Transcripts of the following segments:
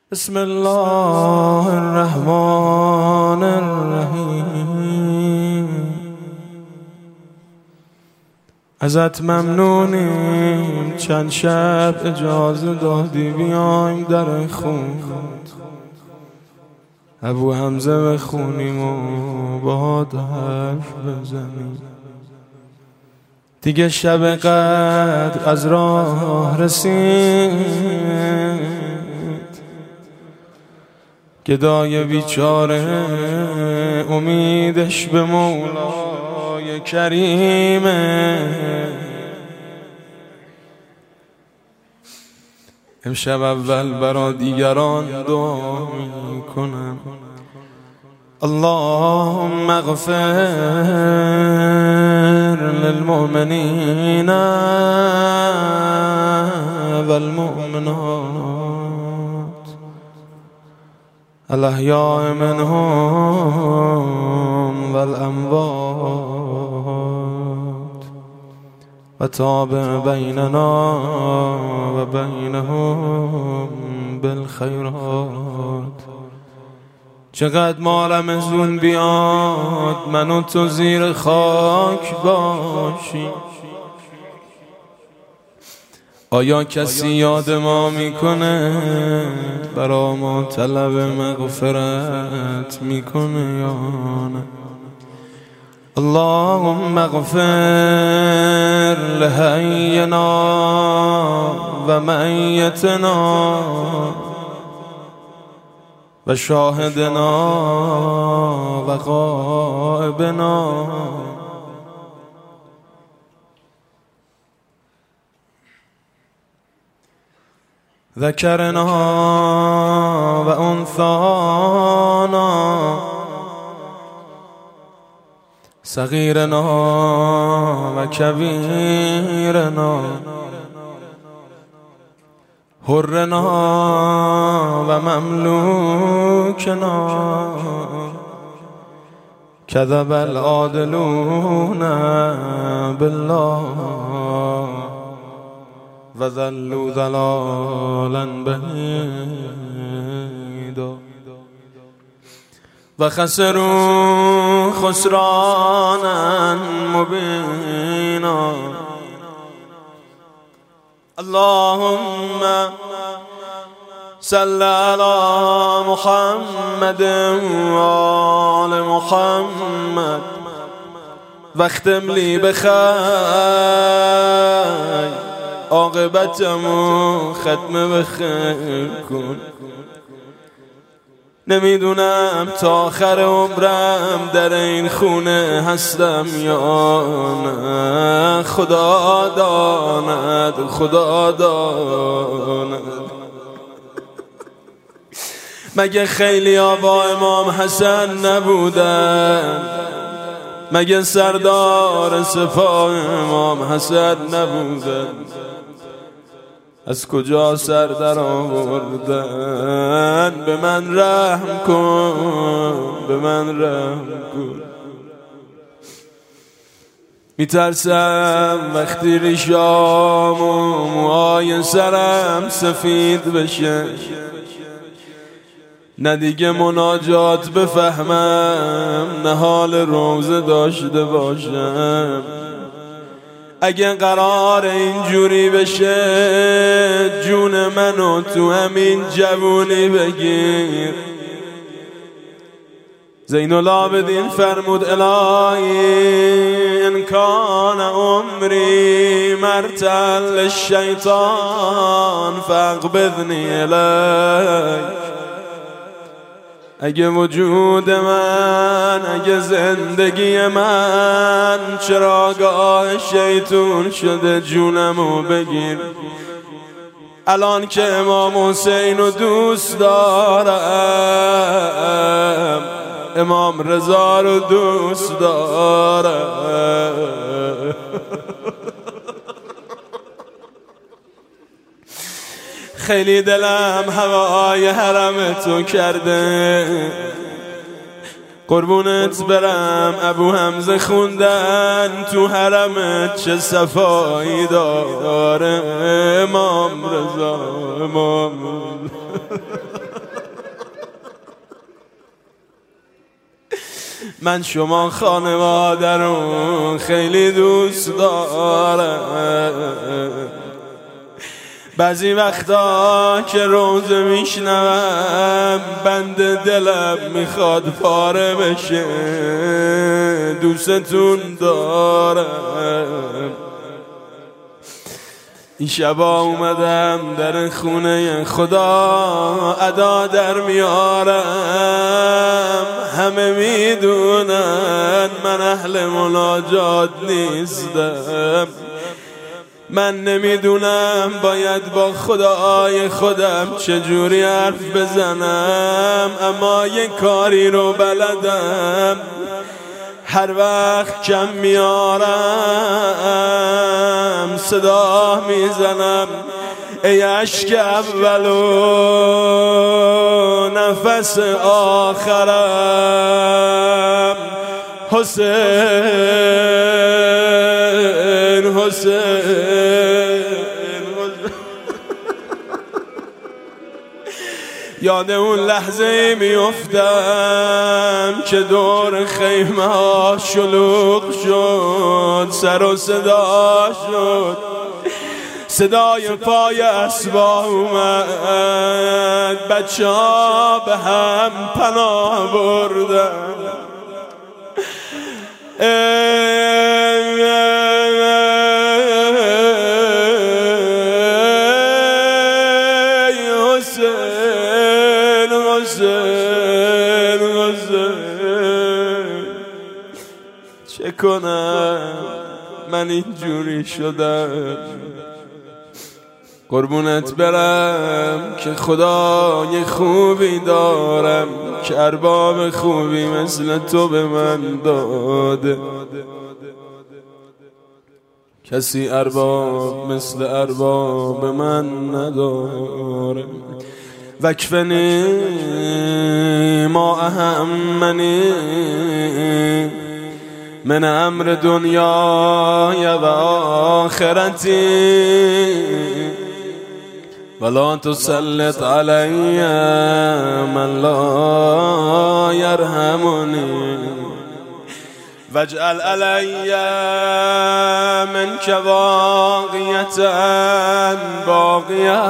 بسم الله الرحمن الرحیم. ازت ممنونیم چند شب اجازه دادی بیایم در خون ابو حمزه بخونیم و باهات حرف بزنیم. دیگه شب قدر از راه رسید، گدای بیچاره امیدش به مولای کریمه. امشب اول برا دیگران دعا میکنم، اللهم اغفر للمؤمنین والمؤمنات الاحیاء منهم والاموات وتابع بیننا و بینهم بالخیرات. چقدر مالم زون بیاد من و تو زیر خاک باشیم. آیا کسی یاد ما میکنه؟ برا ما طلب مغفرت میکنه یا نه؟ اللهم اغفر لحینا و میتنا و شاهدنا و غائبنا ذکرنا و انثانا صغیرنا و کبیرنا حرنا و مملوکنا کذب العادلون بالله و ذلوا ضلالا بعیدا و خسروا خسرانا مبینا. اللهم صل على محمد و آل محمد واختم لی بخیر، عاقبتمو ختم بخیر کن. نمیدونم تا آخر عمرم در این خونه هستم یا نه، خدا داند خدا داند. مگه خیلی با امام حسن نبودن؟ مگه سردار سپاه امام حسن نبودن؟ از کجا سر در آوردن؟ به من رحم کن، به من رحم کن. میترسم وقتی ریشام و موهای سرم سفید بشه نه دیگه مناجات بفهمم نه حال روزه داشته باشم. اگه قرار اینجوری بشه جون منو تو همین جوونی بگیر. زین العابدین فرمود الهی ان کان عمری مرتل للشیطان فاقبضنی الیک. اگه وجود من، اگه زندگی من چراگاه شیطون شده جونمو بگیر. الان که امام حسین رو دوست دارم، امام رضا رو دوست دارم. خیلی دلم هوای حرم تو کرده، قربونت برم ابو حمزه خوندن تو حرمت چه صفایی داره. امام رضا امام من شما خانواده رو خیلی دوست دارم. بعضی وقتا که روزه میشنوم بند دلم میخواد پاره بشه. دوستتون دارم. این شبا اومدم در خونه خدا ادا در میارم. همه میدونن من اهل مناجات نیستم. من نمیدونم باید با خدای خودم چجوری حرف بزنم، اما یه کاری رو بلدم. هر وقت کم میارم صدا میزنم ای اشک اول و نفس آخرم، حسین حسین. یاد اون لحظه میافتم که دور خیمه ها شلوغ شد، سر و صدا شد، صدای پای اسبا اومد، بچه ها به هم پناه بردن. چه کنم من اینجوری شدم؟ قربونت برم که خدای خوبی دارم که ارباب خوبی مثل تو به من داده. کسی ارباب مثل ارباب من نداره. وکفنی ما اهمنی من امر دنیای و آخرتی ولا تسلط علی من لا یرحمنی واجعل علی منک واقیة باقیة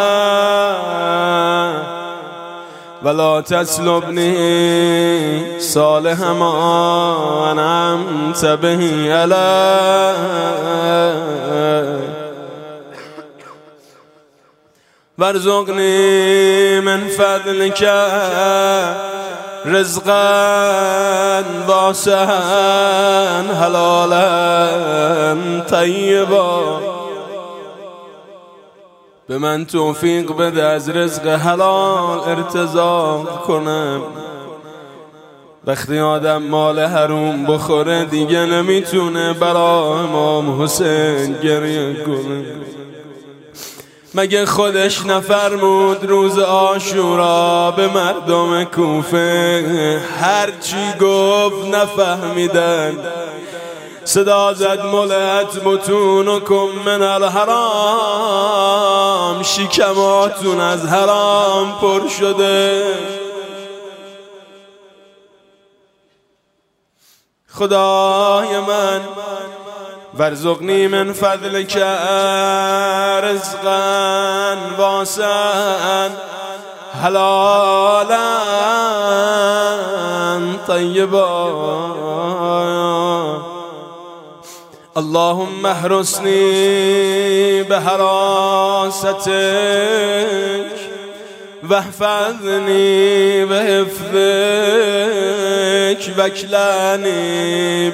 ولا تسلبنی صالح ما انعمت به علی وارزقنی من فضلک رزقا واسعا حلالا طیبا. به من توفیق بده از رزق حلال ارتزاق کنم. وقتی آدم مال حروم بخوره دیگه نمیتونه برای امام حسین گریه کنه. مگه خودش نفرمود روز عاشورا به مردم کوفه هرچی گفت نفهمیدن؟ صدا زد ملت بطونکم من الحرام، شکماتون از حرام پر شده. خدای من وارزقنی من فضلک رزقا واسعا حلالا طیبا. اللهم احرسنی بحراستک واحفظنی بحفظک واکلنی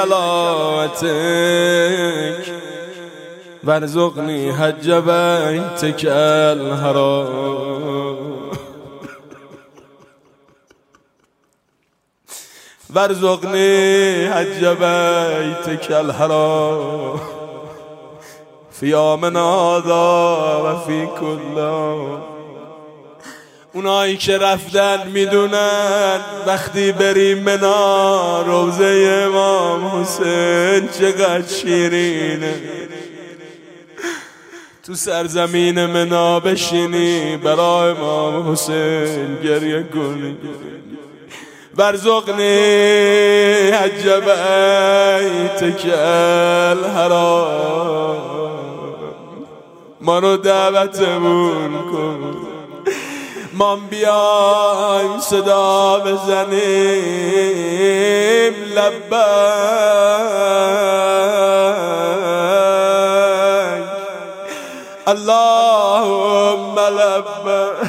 بکلاوتک وارزقنی حج بیتک الحرام وارزقنی حج بیتک الحرام فی یومنا هذا و فی کل. اونایی که رفتن میدونن وقتی بریم منا روضه امام حسین چقدر شیرینه. تو سرزمین منا بشینی برای امام حسین گریه کنی. وارزقني حج بیتک الحرام. ما رو دعوتمون کن، ما بیایم صدا بزنیم لبیک اللهم لبیک.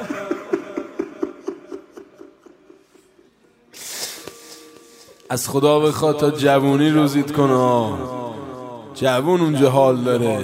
از خدا بخواد تا جوونی روزیت کنه، جوون اونجا حال داره.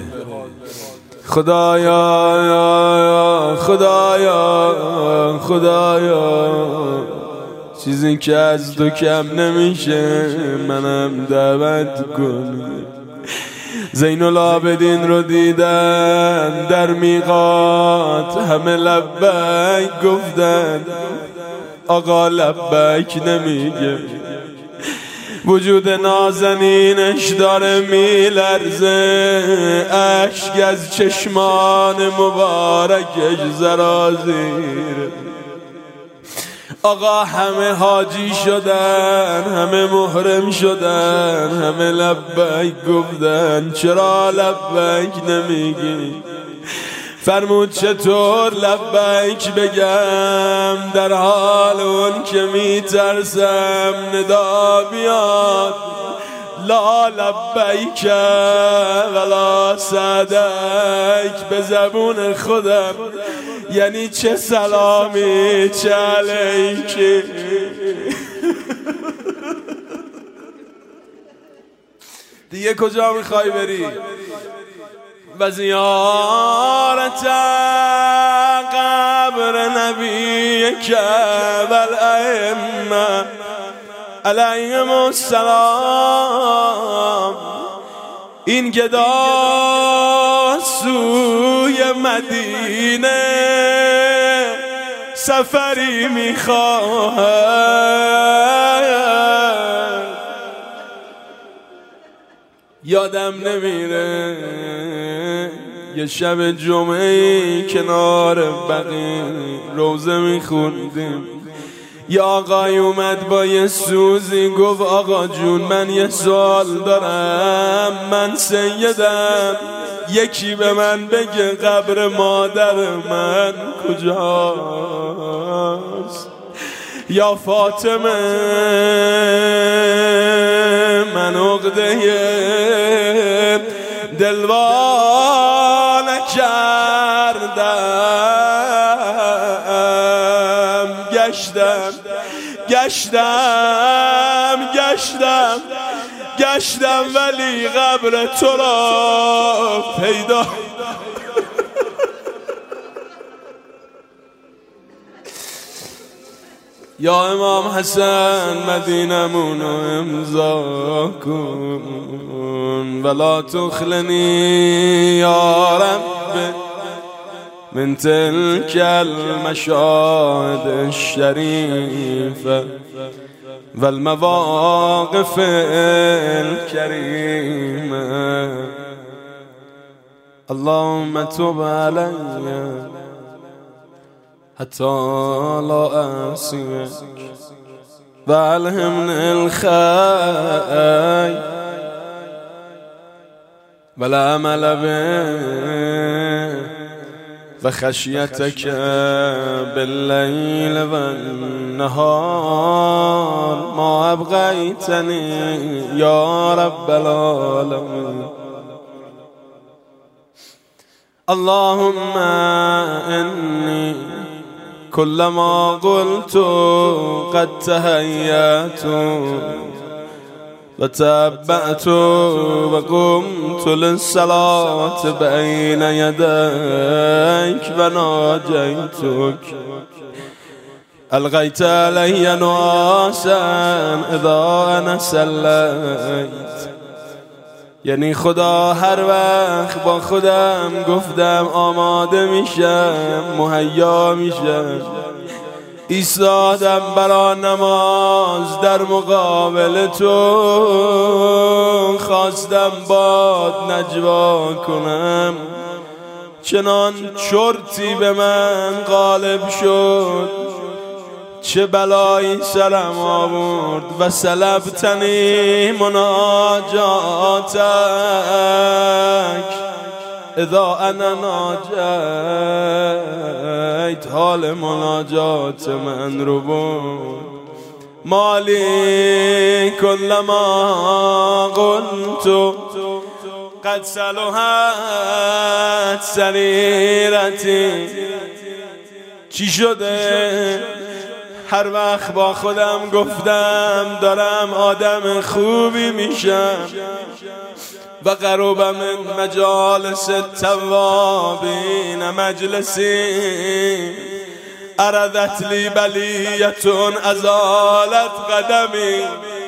خدایا خدایا خدایا چیزی که از تو کم نمیشه منم دعوت کن. زین العابدین رو دیدن در میقات، همه لبیک گفتن، آقا لبیک نمیگه. وجود نازنینش داره میلرزه، اشک از چشمان مبارکش زرازیر. آقا همه حاجی شدن، همه محرم شدن، همه لبیک گفتن، چرا لبیک نمیگی؟ فرمود چطور لبیک بگم در حال اون که میترسم ندا بیاد لا لبیک ولا سعدیک به زبون خودم، یعنی چه سلامی چه علیکی. دیگه کجا میخوای بری؟ و زیارت قبر نبیک و الائمه علیهم السلام. این گدا سوی مدینه سفری میخواهد، یادم نمیره یه شب جمعه کنار بقیع روزه میخوندیم، یه آقای اومد با یه سوزی گفت آقا جون من یه سوال دارم، من سیدم، یکی به من بگه قبر مادر من کجاست؟ یا فاطمه من عقده دلوانه کردم، گشتم ولی قبر تو را پیدا. یا امام حسن مدینمونو امضا کن، ولا تخلنی یا رب من تلك المشاهد الشریفه والمواقف الكريمه. اللهم تب علي حتى لا أعصيك وألهمني الخير والعمل به وخشيتك بالليل والنهار ما أبغيتني يا رب العالمين. اللهم إني كلما قلت قد تهيأت وتبعت وقمت للصلاة بين يديك وناجيتك ألقيت علي نعاسا إذا أنا صليت. یعنی خدا هر وقت با خودم گفتم آماده میشم، مهیا میشم، ایستادم برا نماز در مقابل تو، خواستم باد نجوا کنم، چنان چرتی به من غالب شد چه بلایی سرم آورد و سلبتنی مناجاتک اذا انا ناجیت. حال مناجات من رو بود. مالی کلما قلت قد صلحت سریرتی. چی شده؟ هر وقت با خودم گفتم دارم آدم خوبی میشم. و قرب من مجالس التوابین مجلسی اردت لی بلیتون ازالت قدمی.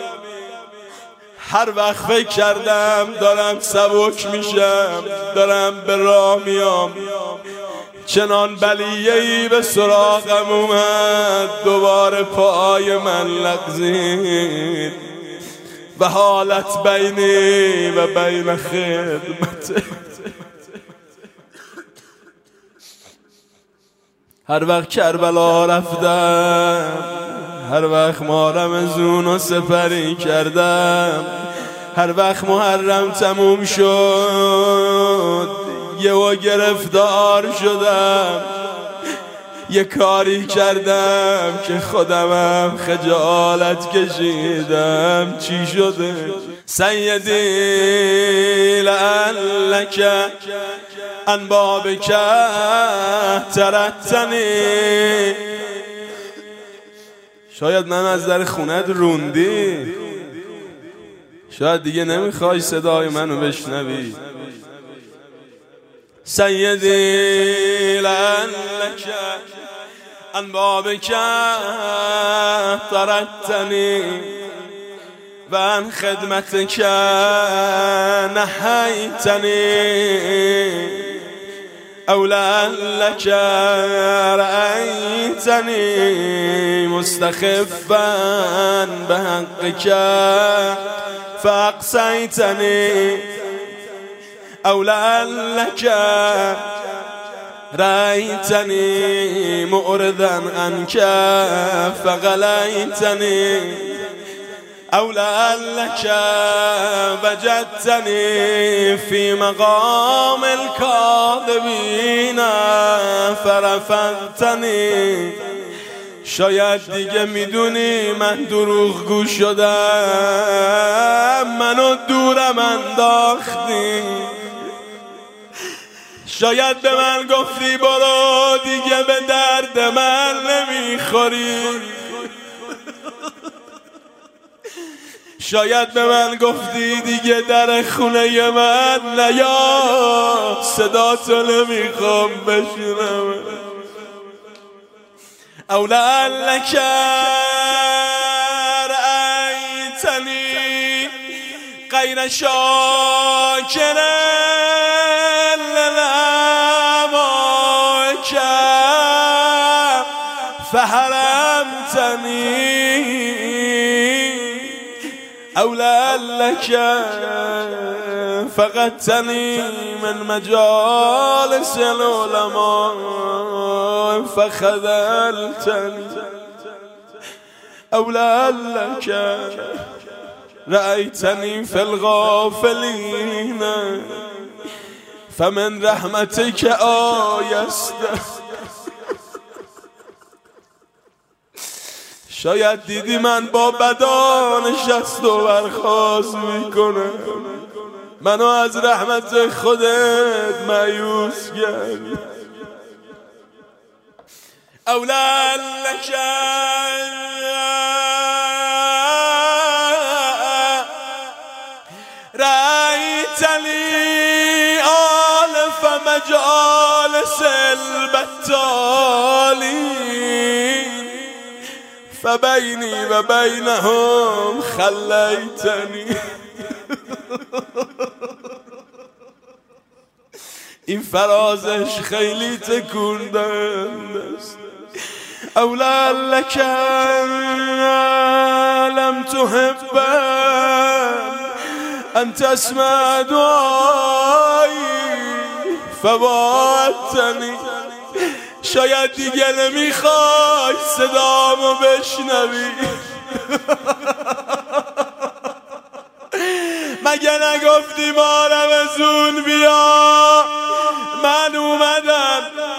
هر وقت فکر کردم دارم سبک میشم، دارم به راه میام، چنان بلیه‌ای به سراغم اومد دوباره پای من لغزید و حالت بینی و بین خدمت. هر وقت کربلا رفتم، هر وقت ماه رمضان رو سپری کردم، هر وقت محرم تموم شد یهو گرفتار شدم. یه کاری کردم که خودمم خجالت کشیدم. چی شده؟ سیدی لعلک عن بابک ترکتنی. شاید من از در خونت روندی، شاید دیگه نمیخوای صدای منو بشنوی. سیدی لعلک عن بابک طردتنی و عن خدمتک نهیتنی او لعلک رأیتنی مستخفا بحقک فاقصیتنی او لعلک رأیتنی معرضا عنک فغلیتنی او لعلک وجدتنی فی مقام الکاذبین فرفضتنی. شاید دیگه میدونی من دروغگو شدم، منو دورم انداختی. شاید به من گفتی برو دیگه به درد من نمیخوری. شاید به من گفتی دیگه در خونه من نیا، صدا تو نمیخوام بشنوم. او لعلک رأیتنی غیر شاکر لنعمائک فحرمتنی او لعلک فقدتنی من مجالس العلماء فخذلتنی او لعلک رأیتنی فی الغافلین فمن رحمتک آیست. شاید دیدی من با بدا نشست و برخاست میکنم، منو از رحمت خودت مایوس کردی. او لعلک رأیتنی آلف مجالس البطالین فبینی و بینهم خلیتنی. این فرازش خیلی تکوندند است. او لعلک لم تحب ان تسمع دعایی فواتنی. شاید دیگه نمیخوای صدامو بشنوی. مگه نگفتی ما رمضون بیا من اومدم؟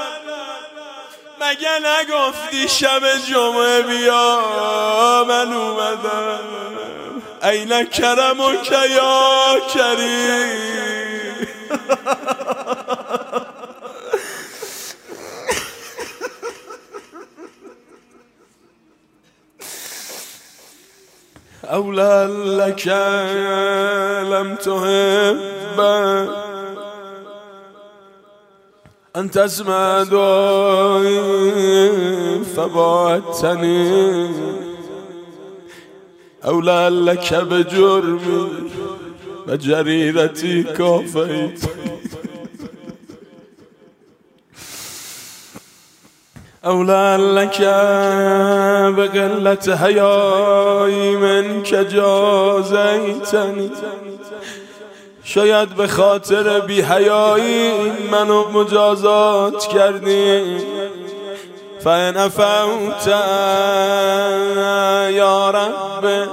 مگه نگفتی شب جمعه بیا من اومدم؟ این کرمک یا کریم. اولا لك لم تحب أن تسمع دعائي فبعدتني. اولا لك بجرمي وجريرتي كافيت. اولا لك بقلة حیایی منك جازیتنی. شاید به خاطر بی حیایی منو مجازات کردی. فإن عفوت یا رب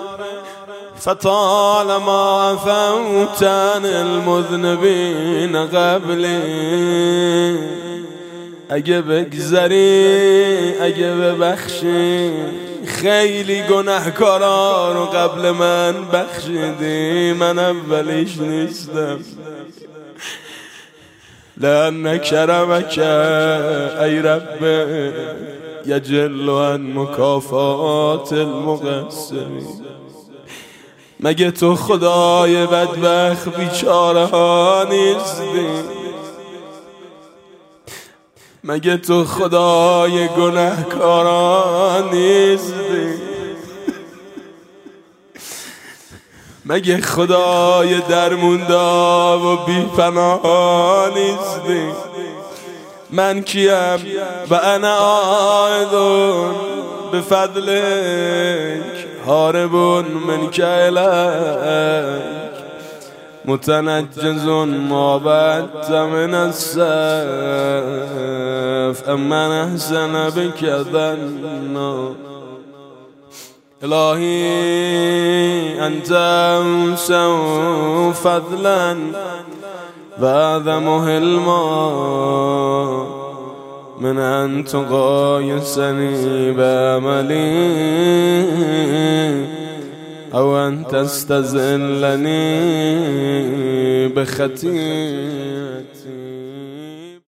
فطالما عفوت عن المذنبین قبلی. اگه بگذری اگه ببخشی خیلی گناهکارا رو قبل من بخشیدی، من اولیش نیستم. لأن کرمک ای رب یجل عن مکافات المقصرین. مگه تو خدای بدبخت بیچاره ها نیستی؟ مگه تو خدای گناهکاران نیستی؟ مگه خدای درموندا و بی‌پناه نیستی؟ من کیم و انا عائد بفضلک هارب منک الیک متنجز ما بعدت من السيف امن احسن بك ظنا. الهی انت اوسع فضلا واعظم حلما من ان تقایسنی بعملی او ان تستذلنی بخطیئتی.